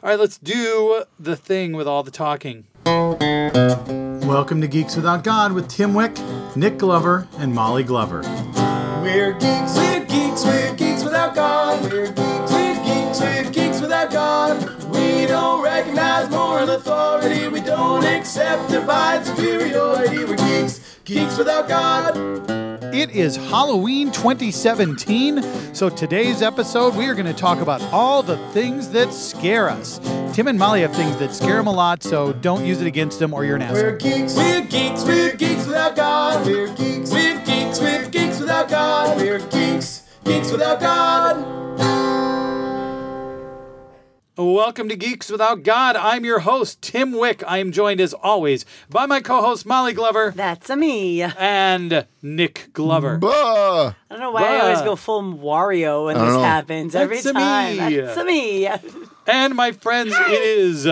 All right, let's do the thing with all the talking. Welcome to Geeks Without God with Tim Wick, Nick Glover, and Molly Glover. We're geeks, we're geeks, we're geeks without God. We're geeks, we're geeks, we're geeks without God. We don't recognize moral authority. We don't accept divine superiority. We're geeks, geeks without God. It is Halloween 2017, so today's episode we are going to talk about all the things that scare us. Tim and Molly have things that scare them a lot, so don't use it against them or you're an asshole. We're geeks, we're geeks, we're geeks without God. We're geeks, we're geeks, we're geeks without God. We're geeks, geeks without God. Welcome to Geeks Without God. I'm your host, Tim Wick. I am joined, as always, by my co-host, Molly Glover. That's a me. And Nick Glover. I don't know why I always go full Wario when this happens. Every That's time. me. That's a me. And my friends, it is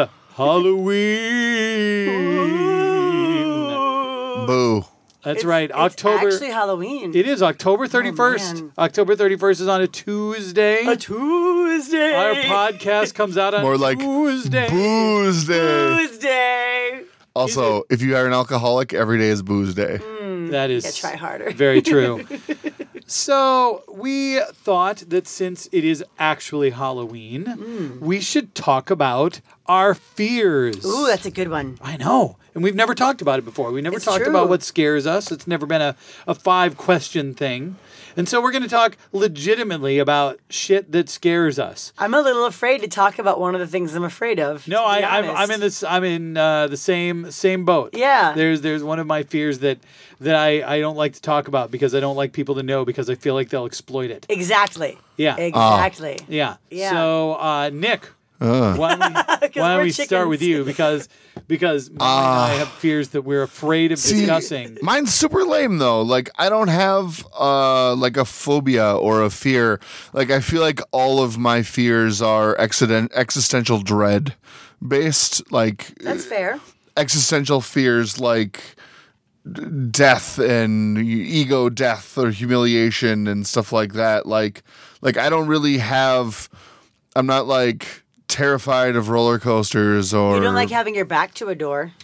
Halloween. Boo. That's right. It's October. actually Halloween. It is October 31st. man. October 31st is on a Tuesday. A Tuesday. Our podcast comes out on More like Tuesday. Booze Day. Tuesday. Also, if you are an alcoholic, every day is Booze Day. That is Yeah, try harder. very true. So we thought that since it is actually Halloween, we should talk about our fears. Ooh, that's a good one. I know. And we've never talked about it before. We never It's talked true. about what scares us. It's never been a 5-question thing. And so we're going to talk legitimately about shit that scares us. I'm a little afraid to talk about one of the things I'm afraid of. No, to be I'm honest. in the same boat. Yeah. There's one of my fears that I don't like to talk about because I don't like people to know because I feel like they'll exploit it. Exactly. Yeah. Exactly. Yeah. Yeah. So why don't we're we start with you because Molly and I have fears that we're afraid of discussing. Mine's super lame though. Like I don't have like a phobia or a fear. Like I feel like all of my fears are existential dread based. Like That's fair. existential fears like death and ego death or humiliation and stuff like that. Like I don't really have. I'm not like terrified of roller coasters or. You don't like having your back to a door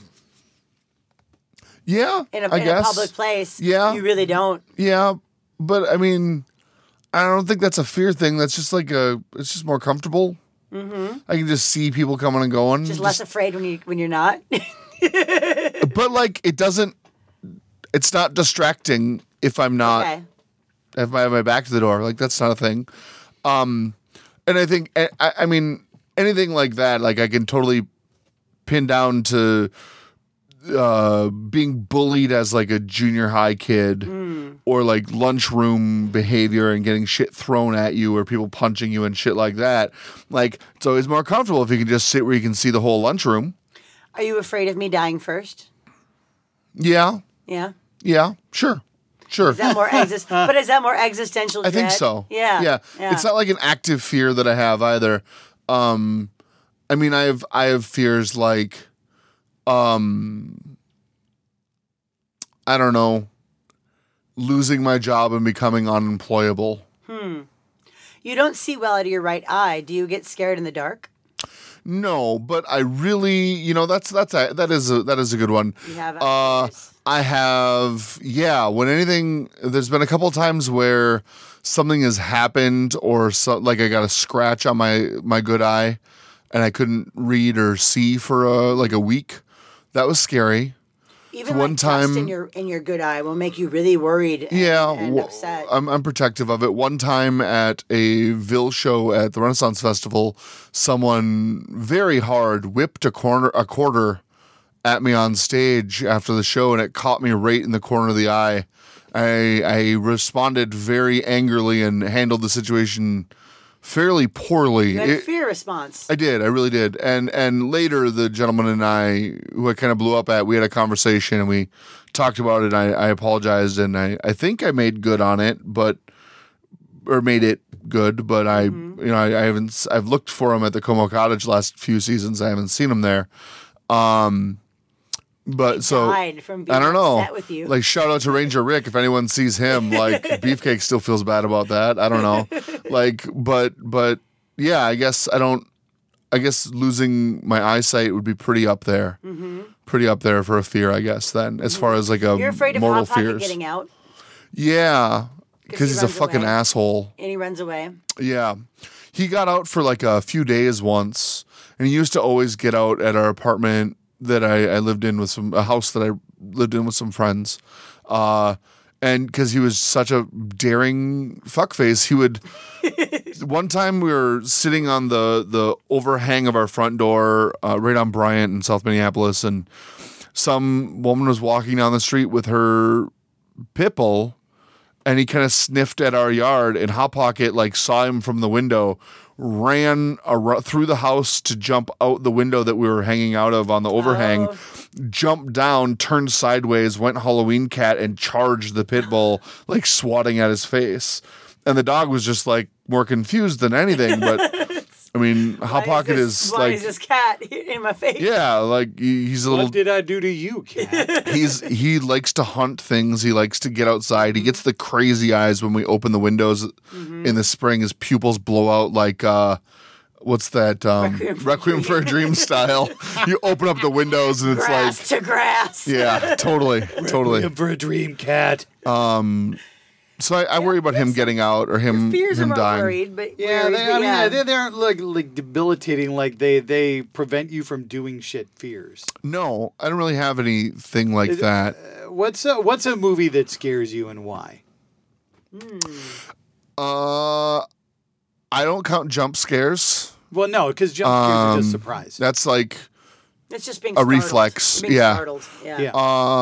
Yeah, in a guess. public place. Yeah. You really don't. Yeah, but I mean, I don't think that's a fear thing. That's just like it's just more comfortable. Mm-hmm. I can just see people coming and going. Just less afraid when you're not. But like, it's not distracting if I'm not, Okay. if I have my back to the door. Like, that's not a thing. And I think, I mean, anything like that, like I can totally pin down to being bullied as like a junior high kid or like lunchroom behavior and getting shit thrown at you or people punching you and shit like that. Like, it's always more comfortable if you can just sit where you can see the whole lunchroom. Are you afraid of me dying first? Yeah. Yeah. Yeah. Sure. Is that more but is that more existential I dread? think so. Yeah. Yeah. It's not like an active fear that I have either. I mean, I have fears like, I don't know, losing my job and becoming unemployable. You don't see well out of your right eye. Do you get scared in the dark? No, but I really, that is a good one. You have fears. I have, there's been a couple of times where something has happened or like I got a scratch on my good eye and I couldn't read or see for a week. That was scary. Even one like time- dust in your good eye will make you really worried and upset. I'm protective of it. One time at a Ville show at the Renaissance Festival, someone very hard whipped a quarter at me on stage after the show, and it caught me right in the corner of the eye. I responded very angrily and handled the situation fairly poorly. You had a fear response. I did. I really did. And later, the gentleman and I, who I kind of blew up at, we had a conversation and we talked about it. I apologized, and I think I made good on it, or made it good. But I haven't. I've looked for him at the Como Cottage last few seasons. I haven't seen him there. But so died from being I don't know. upset with you. Like, shout out to Ranger Rick if anyone sees him. Like, Beefcake still feels bad about that. I don't know. Like, but yeah, I guess I don't I guess losing my eyesight would be pretty up there. Mm-hmm. Pretty up there for a fear, I guess, then, as far as like a You're afraid of mortal Hot Pocket fears. getting out, Yeah, because he he's a runs fucking away. asshole. and he runs away. Yeah. He got out for like a few days once, and he used to always get out at our apartment that I lived in with a house that I lived in with some friends. And because he was such a daring fuckface, he would. One time we were sitting on the overhang of our front door, right on Bryant in South Minneapolis, and some woman was walking down the street with her pit bull, and he kind of sniffed at our yard, and Hot Pocket like saw him from the window, ran through the house to jump out the window that we were hanging out of on the overhang, jumped down, turned sideways, went Halloween cat, and charged the pit bull, like swatting at his face. And the dog was just like more confused than anything. But I mean, Hot Pocket is why like, is this cat in my face? yeah, like he's a little. What did I do to you, cat? He likes to hunt things. He likes to get outside. He gets the crazy eyes when we open the windows in the spring. His pupils blow out like what's that? Requiem for a Dream style. You open up the windows and it's Grass like, to grass. yeah, totally. For a dream, cat. So I worry about him getting out or him Fears him are dying. worried, but Yeah, worries, but yeah. they aren't like debilitating. Like they prevent you from doing shit. Fears. No, I don't really have anything like that. What's a movie that scares you and why? I don't count jump scares. Well, no, because jump scares are just surprise. That's like. It's just being A startled. reflex, Being yeah. startled. Yeah. Yeah.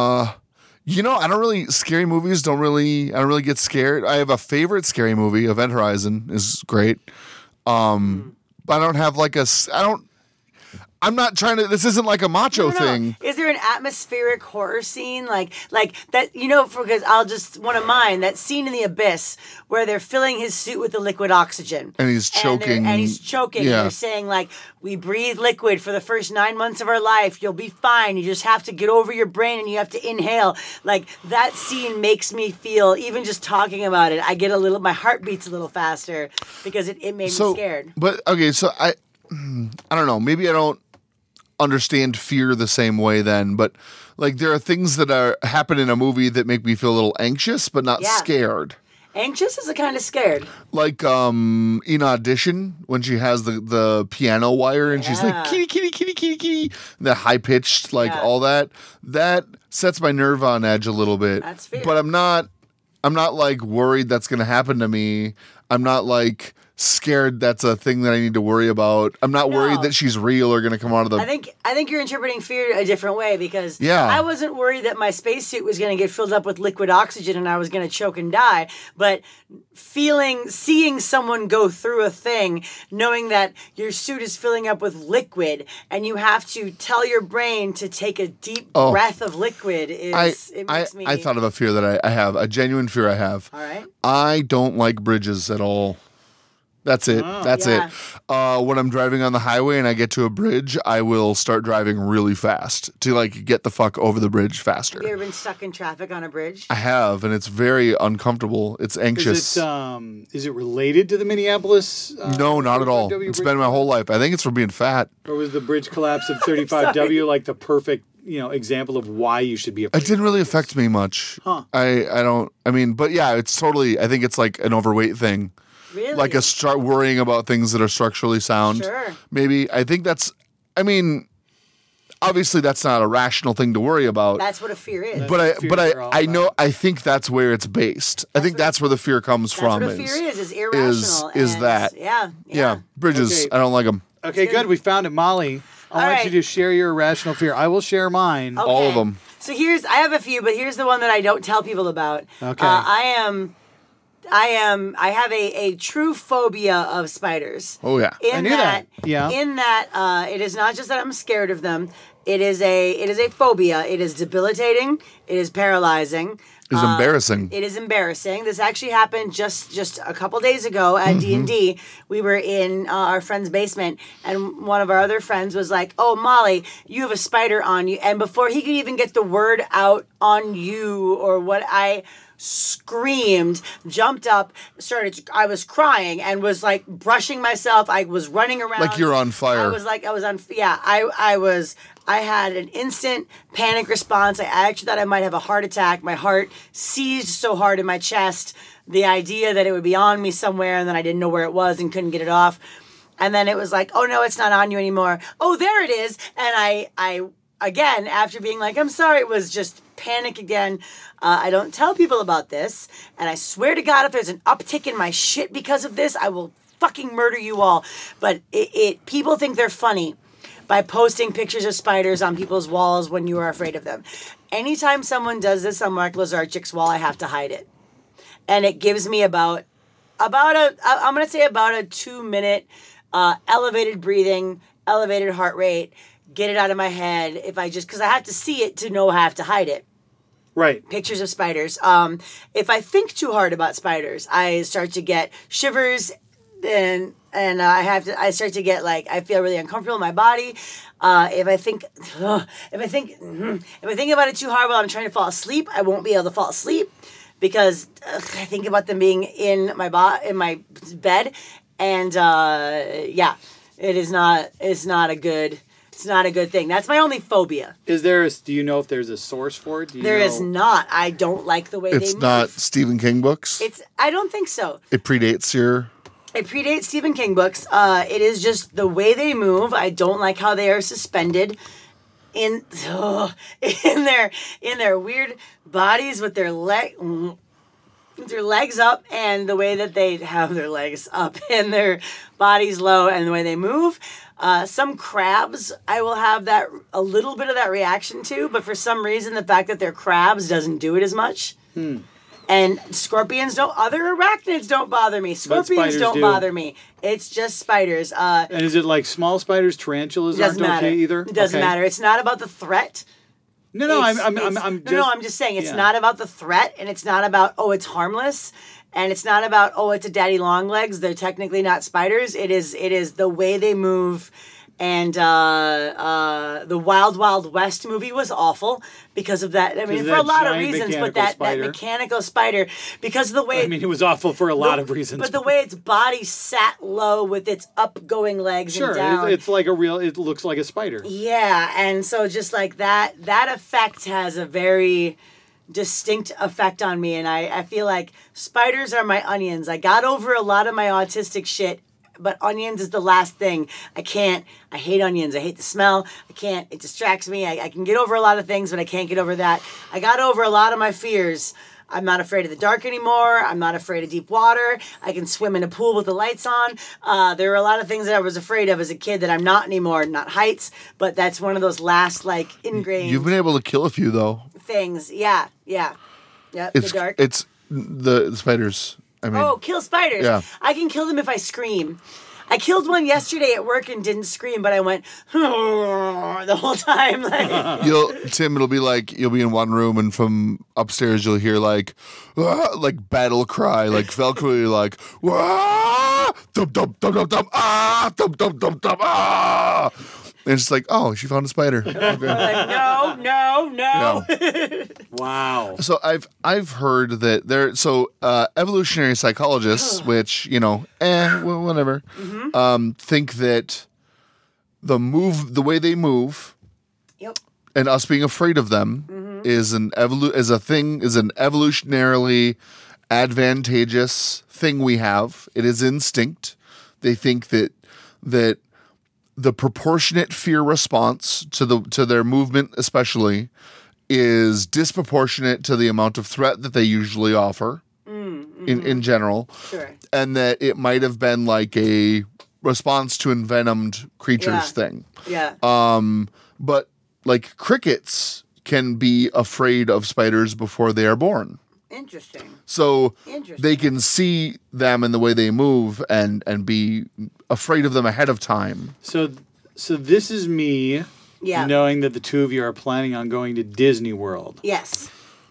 I don't really scary movies. I don't really get scared. I have a favorite scary movie. Event Horizon is great. But I don't have like I'm not trying to. This isn't like a macho No. thing. Is there an atmospheric horror scene like that? Because I'll just one of mine. That scene in The Abyss where they're filling his suit with the liquid oxygen, And he's choking. and he's choking. Yeah. And they're saying like, "We breathe liquid for the first 9 months of our life. You'll be fine. You just have to get over your brain and you have to inhale." Like that scene makes me feel. Even just talking about it, my heart beats a little faster because it made me scared. But okay, so I don't know. Maybe I don't understand fear the same way then, but like there are things that happen in a movie that make me feel a little anxious but not Yeah. scared. Anxious is a kind of scared. Like in Audition when she has the piano wire and she's like Yeah. kitty kitty kitty kitty kitty, the high pitched like Yeah. all that sets my nerve on edge a little bit. That's fear. But I'm not like worried that's going to happen to me. I'm not like scared that's a thing that I need to worry about. I'm not worried No. that she's real or going to come out of the I think you're interpreting fear a different way because Yeah. I wasn't worried that my spacesuit was going to get filled up with liquid oxygen and I was going to choke and die, but seeing someone go through a thing, knowing that your suit is filling up with liquid and you have to tell your brain to take a deep breath of liquid it makes me. I thought of a fear that I have, a genuine fear I have. All right. I don't like bridges at all. That's it. That's Yeah. it. When I'm driving on the highway and I get to a bridge, I will start driving really fast to like get the fuck over the bridge faster. Have you ever been stuck in traffic on a bridge? I have, and it's very uncomfortable. It's anxious. Is it related to the Minneapolis? No, not at all. 35W It's bridge been my whole life. I think it's from being fat. Or was the bridge collapse of 35W like the perfect, example of why you should be afraid? It didn't really affect me much. Huh. But yeah, it's totally, I think it's like an overweight thing. Really? Like worrying about things that are structurally sound. Sure. Maybe. I think obviously that's not a rational thing to worry about. That's what a fear is. But I think that's where it's based. I think that's where the fear comes That's from. what a fear is irrational. is and that. Yeah. Bridges. Okay. I don't like them. Okay, good. We found it, Molly. I want right. you to share your irrational fear. I will share mine. Okay. All of them. So I have a few, but here's the one that I don't tell people about. Okay. I have a true phobia of spiders. Oh yeah. I knew that. Yeah. In that, it is not just that I'm scared of them. It is a phobia. It is debilitating. It is paralyzing. It's embarrassing. It is embarrassing. This actually happened just a couple days ago at D&D. We were in our friend's basement, and one of our other friends was like, "Oh, Molly, you have a spider on you." And before he could even get the word out on you or what, I screamed, jumped up, I was crying and was like brushing myself. I was running around. Like you're on fire. I had an instant panic response. I actually thought I might have a heart attack. My heart seized so hard in my chest. The idea that it would be on me somewhere and then I didn't know where it was and couldn't get it off. And then it was like, oh no, it's not on you anymore. Oh, there it is. And I again, after being like, I'm sorry, it was just panic again. I don't tell people about this. And I swear to God, if there's an uptick in my shit because of this, I will fucking murder you all. But people think they're funny by posting pictures of spiders on people's walls when you are afraid of them. Anytime someone does this on Mark Lazarchik's wall, I have to hide it. And it gives me about a 2-minute elevated breathing, elevated heart rate, get it out of my head because I have to see it to know I have to hide it. Right. Pictures of spiders. If I think too hard about spiders, I start to get shivers and I start to get I feel really uncomfortable in my body. If I think about it too hard while I'm trying to fall asleep, I won't be able to fall asleep because I think about them being in my bed, and it's not a good thing. That's my only phobia. Do you know if there's a source for it? There is not. I don't like the way they move. It's not Stephen King books? I don't think so. It predates It predates Stephen King books. It is just the way they move. I don't like how they are suspended in their weird bodies with their legs up, and the way that they have their legs up and their bodies low, and the way they move. Some crabs I will have a little bit of that reaction to, but for some reason the fact that they're crabs doesn't do it as much. And other arachnids don't bother me. Scorpions don't bother me. It's just spiders. And is it like small spiders, tarantulas aren't okay either? It doesn't matter. It's not about the threat. I'm just saying it's not about the threat, and it's not about, it's harmless, and it's not about, it's a daddy long legs. They're technically not spiders. It is the way they move. And the Wild Wild West movie was awful because of that. I mean, for a lot of reasons, but that mechanical spider, because of the way... it was awful for a lot of reasons. But the way its body sat low with its upgoing legs and down. Sure, it's like it looks like a spider. Yeah, and so just like that effect has a very distinct effect on me, and I feel like spiders are my onions. I got over a lot of my autistic shit, but onions is the last thing. I hate onions. I hate the smell. It distracts me. I can get over a lot of things, but I can't get over that. I got over a lot of my fears. I'm not afraid of the dark anymore. I'm not afraid of deep water. I can swim in a pool with the lights on. There were a lot of things that I was afraid of as a kid that I'm not anymore. Not heights, but that's one of those last ingrained. You've been able to kill a few though. Things. Yeah. Yep, the dark. It's the spiders. Kill spiders. Yeah. I can kill them if I scream. I killed one yesterday at work and didn't scream, but I went the whole time. It'll be like you'll be in one room and from upstairs you'll hear battle cry, like Valkyrie, like wah, dum dum dum dum dum ah, dum dum dum dum ah. And it's like, she found a spider. Okay. No. Yeah. Wow. So I've heard that evolutionary psychologists, which whatever, think that the way they move, yep, and us being afraid of them is an evolutionarily advantageous thing we have. It is instinct. They think that the proportionate fear response to their movement, especially, is disproportionate to the amount of threat that they usually offer in general. Sure. And that it might have been like a response to envenomed creatures thing. Yeah. But like crickets can be afraid of spiders before they are born. Interesting. So they can see them in the way they move and be afraid of them ahead of time. So this is me knowing that the two of you are planning on going to Disney World. Yes.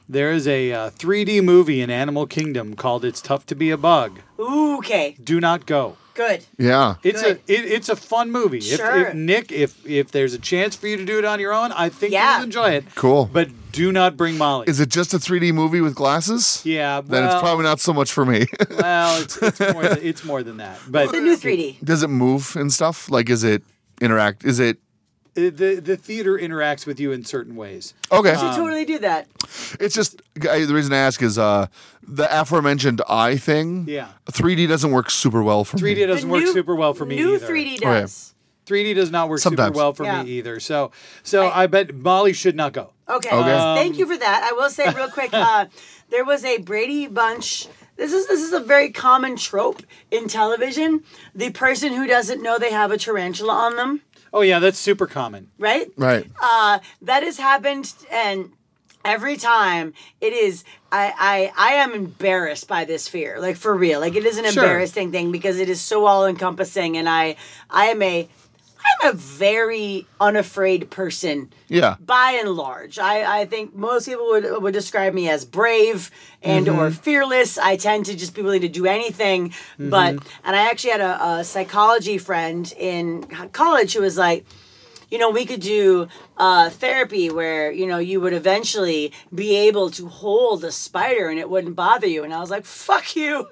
There is a 3D movie in Animal Kingdom called It's Tough to Be a Bug. Ooh, okay. Do not go. Good. Yeah. It's a fun movie. Sure. If there's a chance for you to do it on your own, I think Yeah. you'll enjoy it. Cool. But do not bring Molly. Is it just a 3D movie with glasses? Yeah. Then it's well- probably not so much for me. Well, it's more than that. But The new 3D. Does it move and stuff? Like, is it interact? Is it the theater interacts with you in certain ways. okay? You should totally do that. It's just the reason I ask is the aforementioned eye thing. Yeah. 3D doesn't work super well for me. 3D doesn't work super well for me New either. 3D does. 3D does not work super Sometimes. well for Yeah. me either. So I bet Molly should not go. Okay. Okay. Thank you for that. I will say real quick, there was a Brady Bunch. This is a very common trope in television. The person who doesn't know they have a tarantula on them, Oh yeah, that's super common. right? Right. That has happened, and every time it is, I am embarrassed by this fear, like for real. Like it is an Sure. embarrassing thing because it is so all encompassing, and I'm a very unafraid person. Yeah. By and large, I think most people would describe me as brave and or fearless. I tend to just be willing to do anything. And I actually had a psychology friend in college who was like, we could do therapy where, you would eventually be able to hold a spider and it wouldn't bother you. And I was like, fuck you.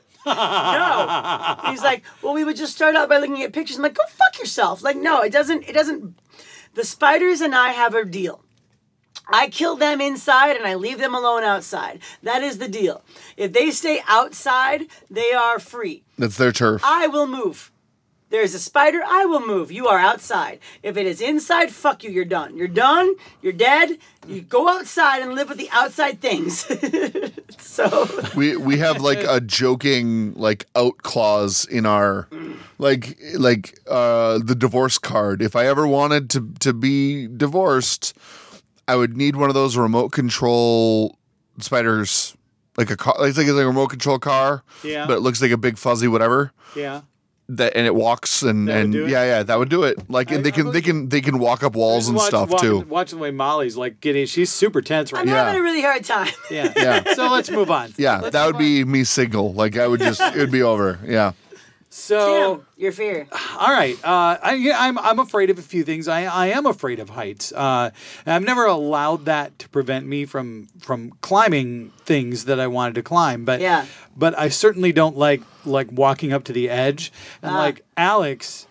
No. He's like, well, we would just start out by looking at pictures. I'm like, go fuck yourself. Like, no, it doesn't. The spiders and I have a deal. I kill them inside and I leave them alone outside. That is the deal. If they stay outside, they are free. That's their turf. I will move. There's a spider, I will move. You are outside. If it is inside, fuck you, you're done. You're done, you're dead. You go outside and live with the outside things. So We have like a joking like out clause in our like the divorce card. If I ever wanted to be divorced, I would need one of those remote control spiders, like a car, like a remote control car. Yeah. But it looks like a big fuzzy whatever. Yeah. That and it walks and That would do it? yeah, that would do it. Like and they can walk up walls and stuff too. Watch the way Molly's like she's super tense right I'm now. having a really hard time. Yeah. Yeah. So let's move on. Yeah, that would be me signal. Like I would just it would be over. Yeah. So Tim, your fear. all right, I'm afraid of a few things. I am afraid of heights. And I've never allowed that to prevent me from climbing things that I wanted to climb. But Yeah. but I certainly don't like walking up to the edge. And like Alex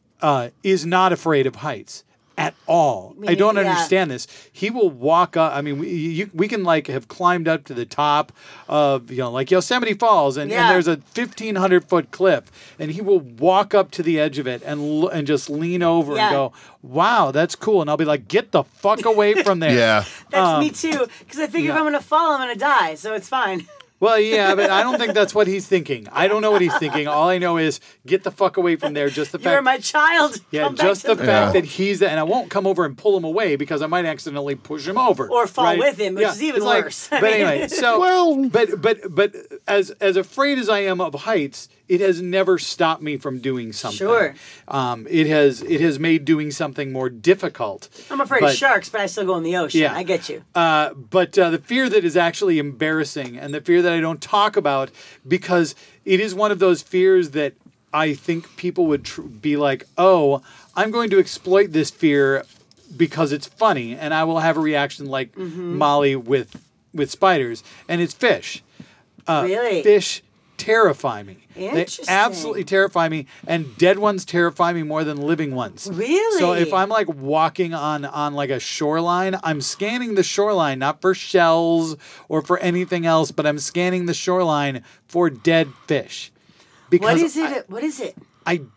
is not afraid of heights at all. I don't Yeah. understand this. He will walk up. I mean, we can like have climbed up to the top of like Yosemite Falls, and Yeah. there's a 1,500-foot cliff, and he will walk up to the edge of it and just lean over Yeah. and go, "Wow, that's cool." And I'll be like, "Get the fuck away from there." Yeah. That's me too. Because I figure if yeah. I'm going to fall, I'm going to die. So it's fine. Well, yeah, but I don't think that's what he's thinking. I don't know what he's thinking. All I know is get the fuck away from there. Just the You're fact. my child. Yeah, Come back just to the me. fact that he's and I won't come over and pull him away because I might accidentally push him over Or fall right? with him, which is even it's like- worse. But anyway, so Well- but as afraid as I am of heights, it has never stopped me from doing something. Sure. It has made doing something more difficult. I'm afraid But- of sharks, but I still go in the ocean. Yeah. I get you. But the fear that is actually embarrassing and the fear that I don't talk about because it is one of those fears that I think people would be like, oh, I'm going to exploit this fear because it's funny and I will have a reaction like Molly with spiders. And it's fish. Really? Fish terrify me. They Interesting. absolutely terrify me, and dead ones terrify me more than living ones. Really? So if I'm like walking on like a shoreline, I'm scanning the shoreline not for shells or for anything else, but I'm scanning the shoreline for dead fish. Because What is it? What is it?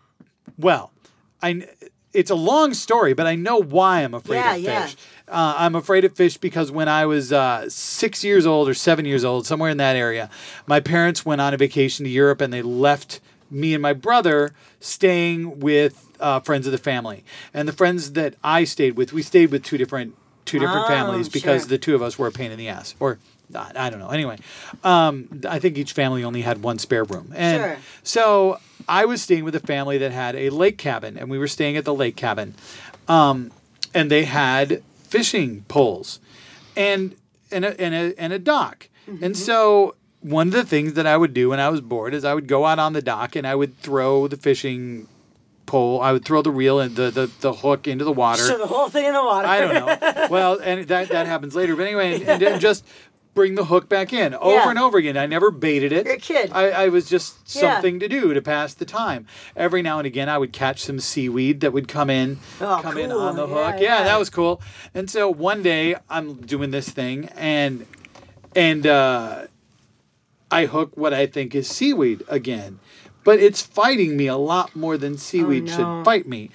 It's a long story, but I know why I'm afraid of Yeah. fish. I'm afraid of fish because when I was 6 years old or 7 years old, somewhere in that area, my parents went on a vacation to Europe and they left me and my brother staying with friends of the family. And the friends that I stayed with, we stayed with two different families because sure. the two of us were a pain in the ass. Or I don't know. Anyway, I think each family only had one spare room. And Sure. so I was staying with a family that had a lake cabin, and we were staying at the lake cabin. And they had fishing poles. And and a dock. And so one of the things that I would do when I was bored is I would go out on the dock and I would throw the fishing pole. I would throw the reel and the hook into the water. So the whole thing in the water. I don't know. Well, and that happens later. But anyway, and then just bring the hook back in over and over again. I never baited it. You're a kid. I was just something to do to pass the time. Every now and again, I would catch some seaweed that would come in cool. on the hook. Yeah. That was cool. And so one day, I'm doing this thing, and I hook what I think is seaweed again. But it's fighting me a lot more than seaweed should fight me.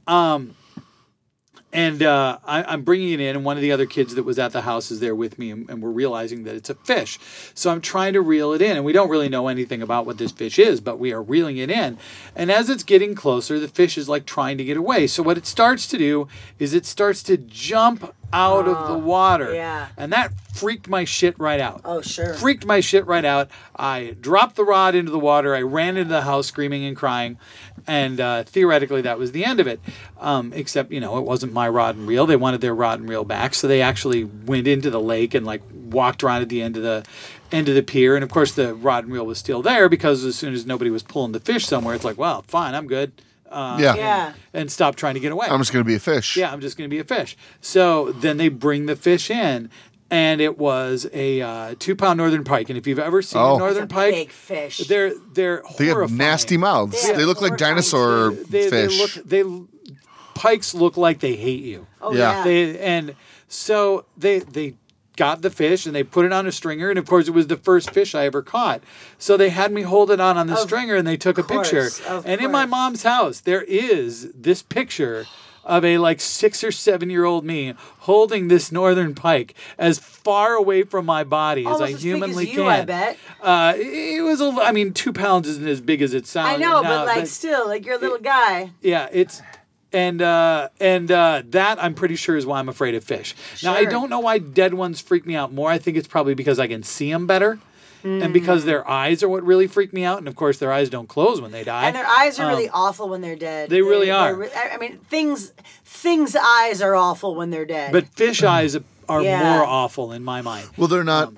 And I'm bringing it in, and one of the other kids that was at the house is there with me, and we're realizing that it's a fish. So I'm trying to reel it in, and we don't really know anything about what this fish is, but we are reeling it in. And as it's getting closer, the fish is like trying to get away. So what it starts to do is it starts to jump out of the water. Yeah. And that freaked my shit right out. Oh, sure. Freaked my shit right out. I dropped the rod into the water. I ran into the house screaming and crying. And theoretically, that was the end of it. Except, it wasn't my rod and reel. They wanted their rod and reel back. So they actually went into the lake and walked around at the end of the pier. And of course, the rod and reel was still there because as soon as nobody was pulling the fish somewhere, it's like, well, fine, I'm good. And stop trying to get away. I'm just going to be a fish. Yeah, I'm just going to be a fish. So then they bring the fish in, and it was a 2-pound northern pike. And if you've ever seen a northern That's a pike, big fish. they're They horrifying. have nasty mouths. Yeah. They look like Horrifying. dinosaur fish. Pikes look like they hate you. Oh, Yeah. yeah. And so they got the fish and they put it on a stringer, and of course it was the first fish I ever caught. So they had me hold it on the stringer, and they took a picture. And in my mom's house, there is this picture of a 6 or 7 year old me holding this northern pike as far away from my body as I Almost as big humanly as you, can. I bet. It was 2 pounds isn't as big as it sounds. I know, but still, you're a little guy. Yeah, it's and that I'm pretty sure is why I'm afraid of fish. Now I Sure. don't know why dead ones freak me out more. I think it's probably because I can see them better, and because their eyes are what really freak me out. And of course, their eyes don't close when they die. And their eyes are really awful when they're dead. They really are. Things' eyes are awful when they're dead. But fish eyes are Yeah. more awful in my mind. Well, they're not.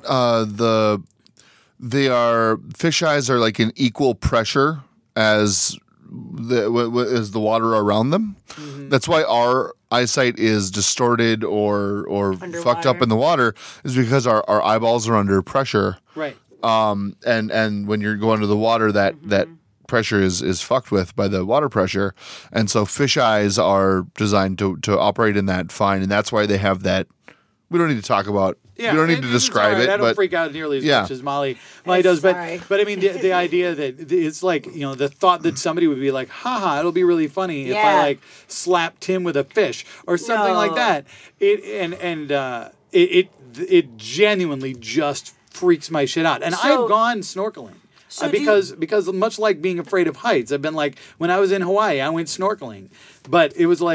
Fish eyes are like an equal pressure as the water around them. Mm-hmm. That's why our eyesight is distorted or fucked up Underwater. in the water, is because our eyeballs are under pressure. Right. And when you're going to the water, that pressure is fucked with by the water pressure, and so fish eyes are designed to operate in that fine, and that's why they have that. We don't need to talk about. Yeah, we don't need to it's describe all right. it. I don't but freak out nearly as Yeah. much as Molly does. sorry. But I mean, the idea that it's the thought that somebody would be like, haha, it'll be really funny if Yeah. I slap Tim with a fish or something like No. that. It genuinely just freaks my shit out. And So- I've gone snorkeling. So do you- Because much like being afraid of heights, I've been when I was in Hawaii, I went snorkeling, but it was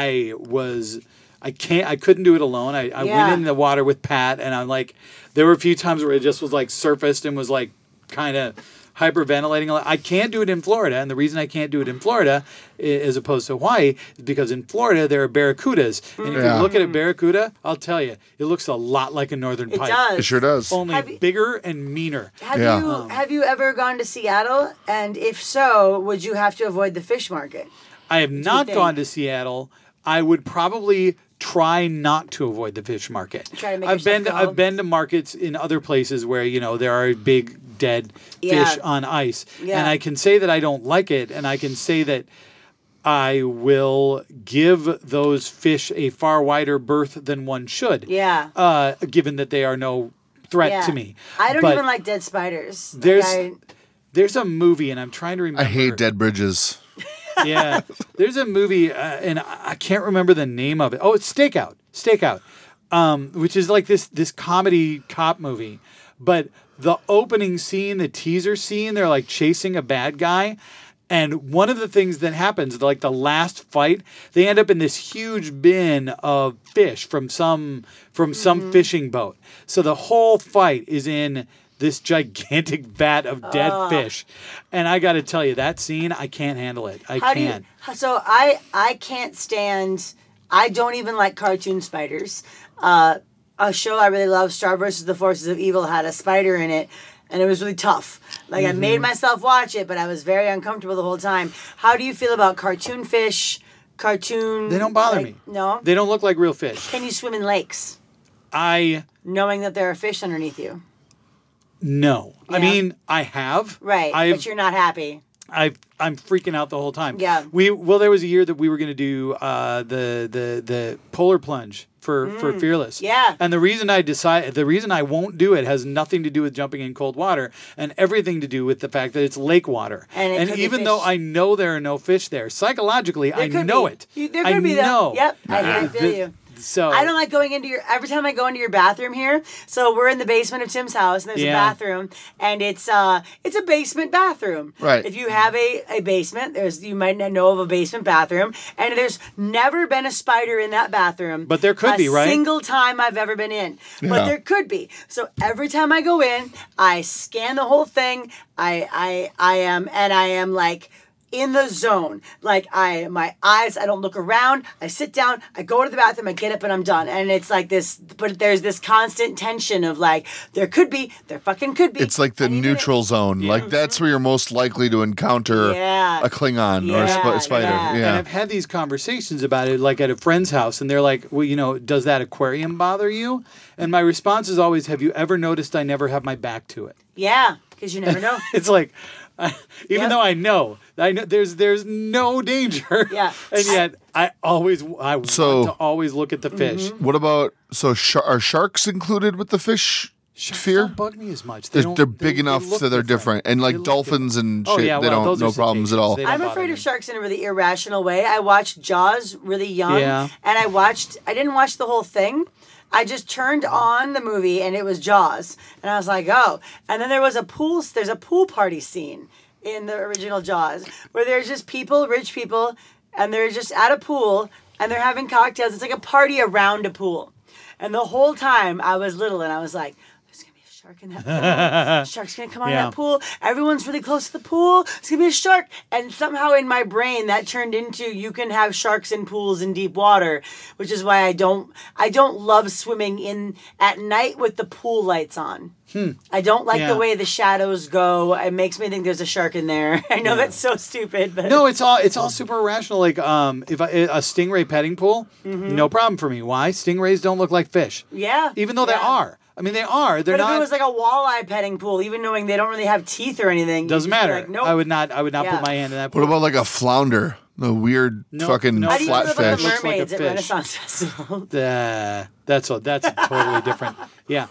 I couldn't do it alone. I Yeah. went in the water with Pat, and I'm there were a few times where it just was surfaced and was kind of hyperventilating. I can't do it in Florida, and the reason I can't do it in Florida as opposed to Hawaii is because in Florida there are barracudas, and if Yeah. you look at a barracuda, I'll tell you, it looks a lot like a northern It pike. does. it sure does. Only Have you- bigger and meaner. Yeah. Have you ever gone to Seattle? And if so, would you have to avoid the fish market? I have not think? gone to Seattle. I would probably try not to avoid the fish market. Try to make I've been yourself go. I've been to markets in other places where there are big dead Yeah. fish on ice, Yeah. and I can say that I don't like it, and I can say that I will give those fish a far wider berth than one should. Yeah. Given that they are no threat Yeah. to me. I don't But even like dead spiders. There's a movie, and I'm trying to remember. I hate dead bridges. Yeah, there's a movie, and I can't remember the name of it. Oh, it's Stakeout. Stakeout, which is this comedy cop movie. But the opening scene, the teaser scene, they're chasing a bad guy. And one of the things that happens, the last fight, they end up in this huge bin of fish from some fishing boat. So the whole fight is in this gigantic vat of dead fish. And I got to tell you, that scene, I can't handle it. I can't. So I can't stand. I don't even like cartoon spiders. I a show I really love, Star vs. the Forces of Evil, had a spider in it, and it was really tough. Like, I made myself watch it, but I was very uncomfortable the whole time. How do you feel about cartoon fish, They don't bother me. No? They don't look like real fish. Can you swim in lakes, I knowing that there are fish underneath you? no. I Yeah. mean, I have. Right, but you're not happy. I'm freaking out the whole time. Yeah. There was a year that we were going to do the polar plunge for Fearless. Yeah. And the reason I won't do it has nothing to do with jumping in cold water and everything to do with the fact that it's lake water. And it could be even fish. though I know there are no fish there, psychologically I could know be. it. There could be though. know. Yep, I feel you. So I don't like going into every time I go into your bathroom here. So we're in the basement of Tim's house, and there's a bathroom, and it's a basement bathroom. Right. If you have a basement, you might not know of a basement bathroom, and there's never been a spider in that bathroom. But there could be, right? A single time I've ever been in. But Yeah. there could be. So every time I go in, I scan the whole thing. I am like in the zone. Like my eyes, I don't look around. I sit down, I go to the bathroom, I get up and I'm done. And it's like this, but there's this constant tension of like, there fucking could be. It's like the And even neutral zone. Like that's where you're most likely to encounter Yeah. a Klingon or Yeah, a spider. yeah. Yeah. And I've had these conversations about it, like at a friend's house, and they're like, well, does that aquarium bother you? And my response is always, have you ever noticed I never have my back to it? Yeah, because you never know. It's like, even Yep. though I know there's no danger. Yeah. And yet I want to always look at the fish. What about are sharks included with the fish Sharks fear? don't bug me as much. They're big enough look that they're different. And like They look dolphins and Oh, shit, yeah, they well, don't those are no problems at all. cetaceans. They don't I'm bother afraid me. of sharks in a really irrational way. I watched Jaws really young, Yeah. and I didn't watch the whole thing. I just turned on the movie and it was Jaws, and I was like, oh. And then there's a pool party scene in the original Jaws where there's just rich people, and they're just at a pool and they're having cocktails. It's like a party around a pool, and the whole time I was little and I was like, there's gonna be a shark in that pool. Shark's gonna come out Yeah. of that pool. Everyone's really close to the pool. It's gonna be a shark. And somehow in my brain that turned into you can have sharks in pools in deep water, which is why I don't love swimming in at night with the pool lights on. I don't like Yeah. the way the shadows go. It makes me think there's a shark in there. I know that's so stupid, but No, it's all super irrational. Like if a stingray petting pool, no problem for me. Why? Stingrays don't look like fish. yeah, Even though they yeah. are. I mean, they are. They're But if not. it was like a walleye petting pool, even knowing they don't really have teeth or anything, doesn't you'd just be matter. Like, nope. I would not Yeah. put my hand in that What pool. about like a flounder? The weird No, fucking no. How do you feel about the flatfish. Looks like a mermaids at fish. Renaissance Festival? That's totally different. Yeah.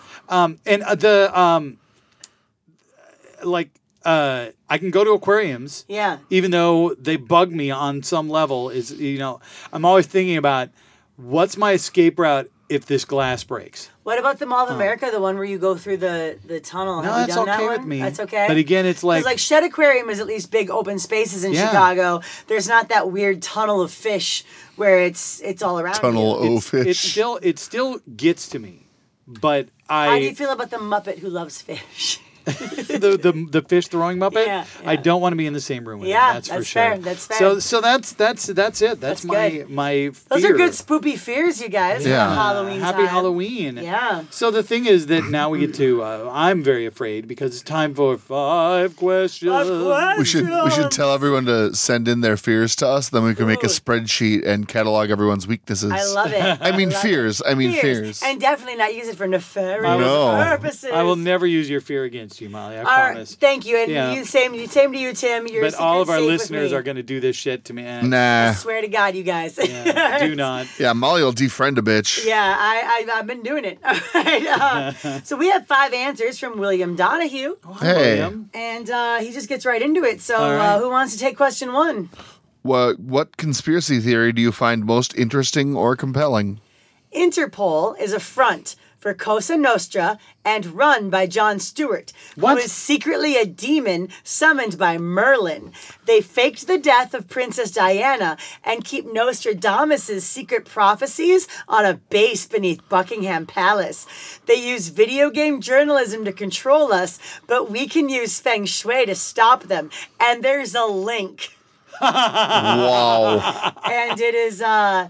I can go to aquariums. Yeah. Even though they bug me on some level, I'm always thinking about what's my escape route if this glass breaks. What about the Mall of America, the one where you go through the tunnel? No, Have you that's done that okay one? with me. That's okay. But again, it's like, Because like Shed Aquarium is at least big open spaces in Yeah. Chicago. There's not that weird tunnel of fish where it's all around Tunnel you. o fish. it still gets to me. But How do you feel about the Muppet who loves fish? the fish throwing Muppet. Yeah, I yeah. don't want to be in the same room with Yeah, him. That's for that's sure. fair, that's fair. So that's it. That's my good. my. Those fear. are good spoopy fears, you guys. Yeah. For Halloween Happy time. Halloween. Yeah. So the thing is that now we get to. I'm very afraid because it's time for 5 questions. We should tell everyone to send in their fears to us. Then we can make a spreadsheet and catalog everyone's weaknesses. I love it. I mean love fears. it. I mean fears. And definitely not use it for nefarious No. purposes. I will never use your fear against you, Molly. I All right, promise. thank you. And Yeah. same to you, Tim. Your But all of our secret's safe with listeners me. are going to do this shit to me. Nah. I swear to God, you guys. Yeah, do not. Yeah, Molly will defriend a bitch. Yeah, I've been doing it. All right, so we have 5 answers from William Donahue, Hey. William. and he just gets right into it. So All right. who wants to take question 1? What conspiracy theory do you find most interesting or compelling? Interpol is a front for Cosa Nostra and run by Jon Stewart, What? who is secretly a demon summoned by Merlin. They faked the death of Princess Diana and keep Nostradamus' secret prophecies on a base beneath Buckingham Palace. They use video game journalism to control us, but we can use feng shui to stop them. And there's a link. Wow. And it is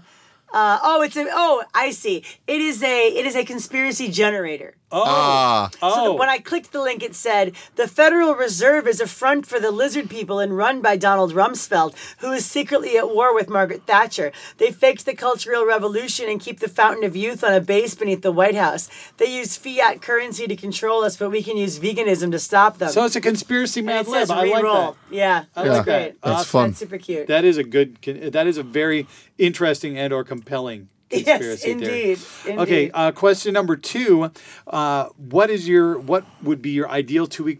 I see. It is a conspiracy generator. Oh. When I clicked the link, it said, the Federal Reserve is a front for the lizard people and run by Donald Rumsfeld, who is secretly at war with Margaret Thatcher. They faked the Cultural Revolution and keep the Fountain of Youth on a base beneath the White House. They use fiat currency to control us, but we can use veganism to stop them. So it's a conspiracy and Mad it Lib. says I like re-roll. that. Yeah, I that's like that. great. That's fun. That's super cute. That is a very interesting and or compelling conspiracy theory. Indeed. Okay, question number 2. What would be your ideal 2-week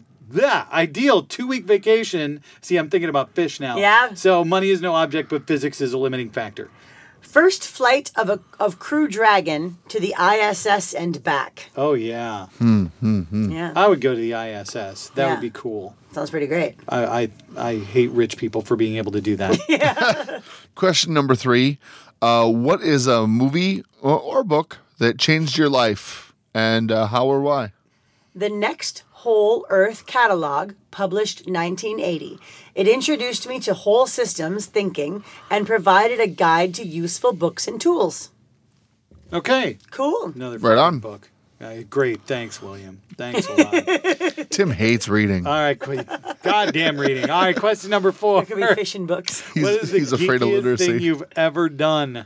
ideal 2-week vacation? See, I'm thinking about fish now. Yeah. So money is no object, but physics is a limiting factor. First flight of Crew Dragon to the ISS and back. Oh yeah. Yeah. I would go to the ISS. That Yeah. would be cool. Sounds pretty great. I hate rich people for being able to do that. Question number 3. What is a movie or book that changed your life, and how or why? The Next Whole Earth Catalog, published 1980. It introduced me to whole systems thinking and provided a guide to useful books and tools. Okay. Cool. Another Right on. book. Great. Thanks, William. Thanks a lot. Tim hates reading. All right. Goddamn reading. All right. Question number 4. It could be fishing books. What is the He's afraid of geekiest literacy. thing you've ever done?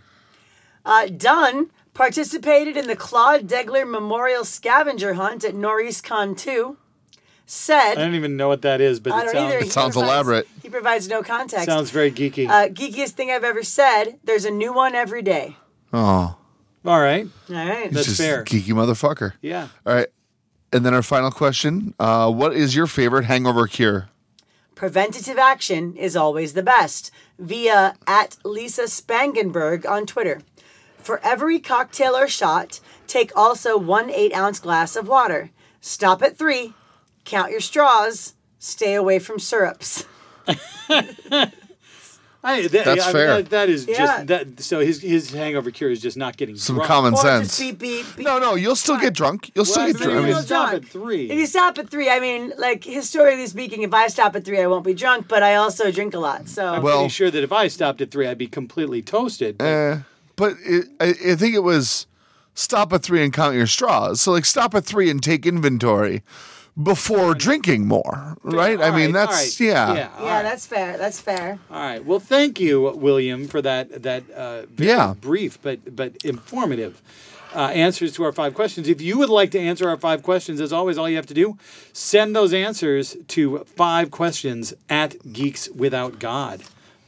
Dunn participated in the Claude Degler Memorial Scavenger Hunt at Norris Con 2. I Said, don't even know what that is, but I it don't either. sounds, He sounds provides- elaborate. He provides no context. sounds very geeky. Geekiest thing I've ever said, there's a new one every day. Oh, All right. All right. That's just fair. geeky motherfucker. Yeah. All right. And then our final question. What is your favorite hangover cure? Preventative action is always the best. Via @Lisa Spangenberg on Twitter. For every cocktail or shot, take also 1 8-ounce glass of water. Stop at 3. Count your straws. Stay away from syrups. That's fair. That is Yeah. just that. So his hangover cure is just not getting Some drunk. common Or sense. just be No, you'll still get drunk. You'll still Well, get maybe drunk. I we'll mean, stop drunk. at 3. If you stop at 3, I mean, like, historically speaking, if I stop at 3, I won't be drunk, but I also drink a lot. So, I'm Well- pretty sure that if I stopped at 3, I'd be completely toasted. but I think it was stop at 3 and count your straws. So like stop at 3 and take inventory before drinking more, right? I mean, all that's right. yeah. all yeah, right. that's fair. That's fair. All right. Well, thank you, William, for that very Yeah. brief but informative answers to our 5 questions. If you would like to answer our 5 questions, as always, all you have to do, send those answers to 5questions @geekswithoutgod.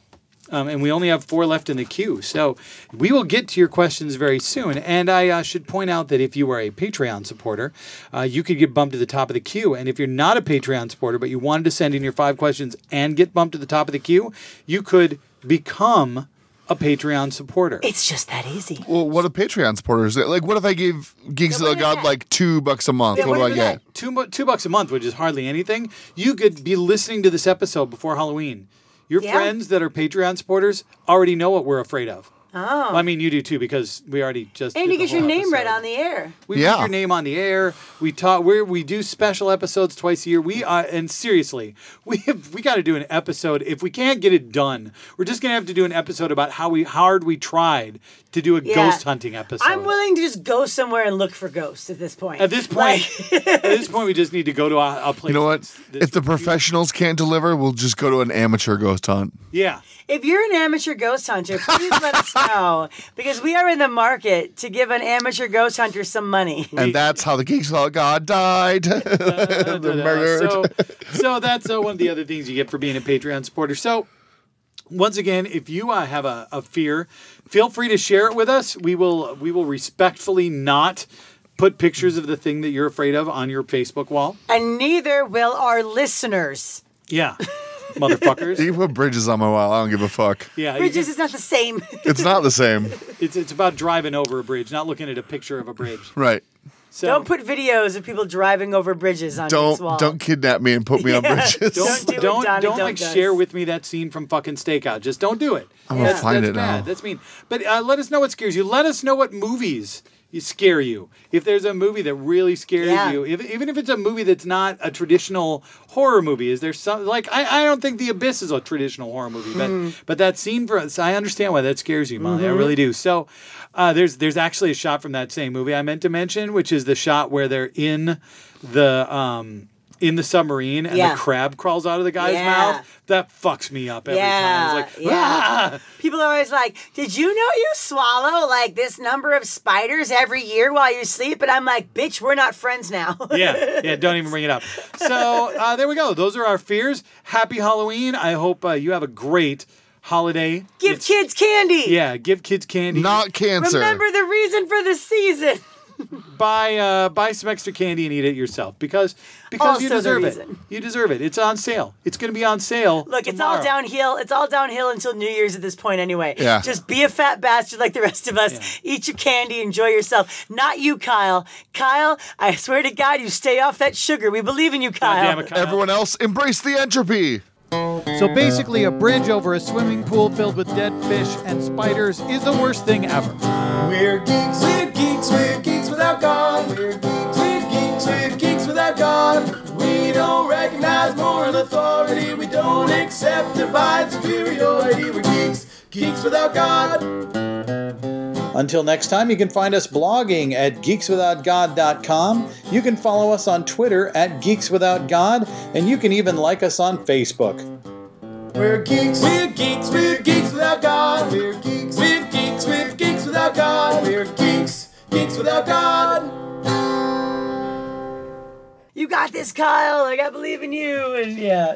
And we only have 4 left in the queue. So we will get to your questions very soon. And I should point out that if you are a Patreon supporter, you could get bumped to the top of the queue. And if you're not a Patreon supporter, but you wanted to send in your 5 questions and get bumped to the top of the queue, you could become a Patreon supporter. It's just that easy. Well, what a Patreon supporter is it? Like, what if I gave Geeks what of do the you God get? like $2 a month? Yeah, what do what I do you get? get? $2 a month, which is hardly anything. You could be listening to this episode before Halloween. Your Yeah. friends that are Patreon supporters already know what we're afraid of. Oh. Well, I mean, you do too, because we already just And did you the get your whole name right episode. on the air. We Yeah. put your name on the air. We talk. We do special episodes twice a year. And seriously, we got to do an episode. If we can't get it done, we're just gonna have to do an episode about how hard we tried to do a Yeah. ghost hunting episode. I'm willing to just go somewhere and look for ghosts at this point. At this point, we just need to go to a place. You know what? that's- If the professionals can't deliver, we'll just go to an amateur ghost hunt. yeah. If you're an amateur ghost hunter, please let us know, because we are in the market to give an amateur ghost hunter some money. And that's how the Geeks of God died. They're murdered. So that's one of the other things you get for being a Patreon supporter. So once again, if you have a fear, feel free to share it with us. We will respectfully not put pictures of the thing that you're afraid of on your Facebook wall. And neither will our listeners. Yeah, motherfuckers. You put bridges on my wall. I don't give a fuck. Yeah, you Bridges can- is not the same. It's not the same. it's about driving over a bridge, not looking at a picture of a bridge. Right. So Don't put videos of people driving over bridges on Nick's wall. Don't kidnap me and put me on bridges. Don't do it, Donnie, don't don't like guys. share with me that scene from fucking Stakeout. Just don't do it. I'm gonna find that's it bad. now. That's mean. But let us know what scares you. Let us know what movies scare you. If there's a movie that really scares Yeah. you, even if it's a movie that's not a traditional horror movie, is there some like I don't think The Abyss is a traditional horror movie, but that scene for us, I understand why that scares you, Molly. I really do. So there's actually a shot from that same movie I meant to mention, which is the shot where they're in the submarine and Yeah. the crab crawls out of the guy's Yeah. mouth. That fucks me up every time. It's like, "Ah!" People are always like, did you know you swallow like this number of spiders every year while you sleep? And I'm like, bitch, we're not friends now. Yeah, don't even bring it up. So there we go. Those are our fears. Happy Halloween. I hope you have a great holiday. Give kids candy. Yeah, give kids candy. Not cancer. Remember the reason for the season. Buy some extra candy and eat it yourself because Also you the deserve it. reason. You deserve it. It's on sale. It's going to be on sale. Look, it's tomorrow. all downhill. It's all downhill until New Year's at this point anyway. Yeah. Just be a fat bastard like the rest of us. Yeah. Eat your candy. Enjoy yourself. Not you, Kyle. Kyle, I swear to God, you stay off that sugar. We believe in you, Kyle. God damn it, Kyle. Everyone else, embrace the entropy. So basically, a bridge over a swimming pool filled with dead fish and spiders is the worst thing ever. We're geeks, we're geeks without God. We're geeks without God. We don't recognize moral authority. We don't accept divine superiority. We're geeks without God. Until next time, you can find us blogging at geekswithoutgod.com. You can follow us on Twitter at geekswithoutgod, and you can even like us on Facebook. We're geeks without God. We're geeks without God. We're geeks without God. You got this, Kyle. Like, I believe in you. And yeah.